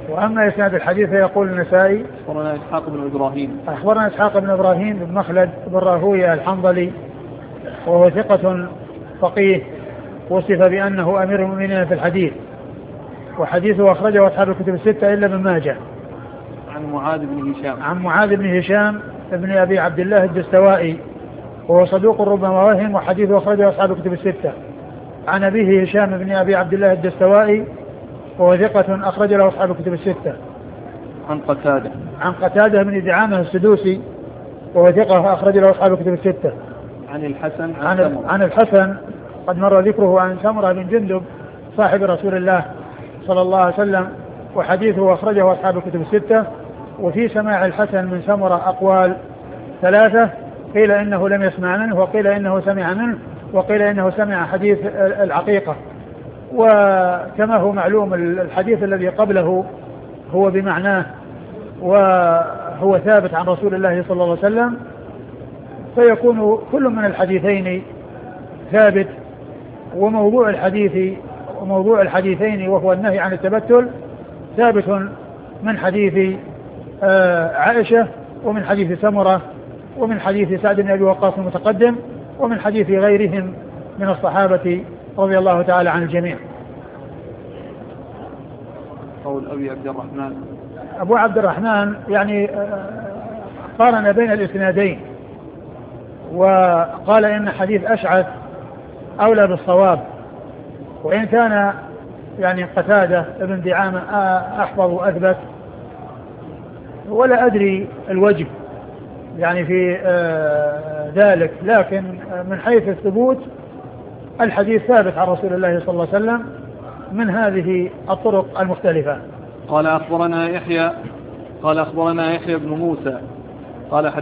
وأما إسناد الحديث فيقول النسائي أخبرنا إسحاق بن إبراهيم أخبرنا إسحاق بن إبراهيم بن مخلد بن راهويه الحنظلي وهو ثقة فقيه وصف بأنه أمير المؤمنين في الحديث، وحديثه أخرجه أصحاب الكتب الستة إلا ابن ماجه. عن معاذ بن هشام ابن أبي عبد الله الدستوائي وهو صدوق ربما وهم، وحديثه أخرجه أصحاب الكتب الستة. عن أبيه هشام بن أبي عبد الله الدستوائي وهو ثقة أخرج له أصحاب الكتب الستة. عن قتادة بن دعامة السدوسي وهو ثقة أخرج له أصحاب الكتب الستة. عن الحسن قد مر ذكره عن سمرة بن جندب صاحب رسول الله صلى الله عليه وسلم، وحديثه أخرجه أصحاب الكتب الستة. وفي سماع الحسن من سمرة أقوال ثلاثة، قيل إنه لم يسمع منه، وقيل إنه سمع منه، وقيل إنه سمع حديث العقيقة. وكما هو معلوم الحديث الذي قبله هو بمعناه وهو ثابت عن رسول الله صلى الله عليه وسلم، فيكون كل من الحديثين ثابت. وموضوع الحديثين وهو النهي عن التبتل ثابت من حديث عائشة ومن حديث سمرة ومن حديث سعد بن أبي وقاص المتقدم ومن حديث غيرهم من الصحابة رضي الله تعالى عن الجميع. قول أبو عبد الرحمن يعني قارن بين الإسنادين وقال إن حديث أشعث أولى بالصواب، وإن كان يعني قتادة ابن دعامة أحفظ وأثبت، ولا أدري الوجه يعني في ذلك، لكن من حيث الثبوت الحديث ثابت عن رسول الله صلى الله عليه وسلم من هذه الطرق المختلفة. قال أخبرنا يحيى بن موسى قال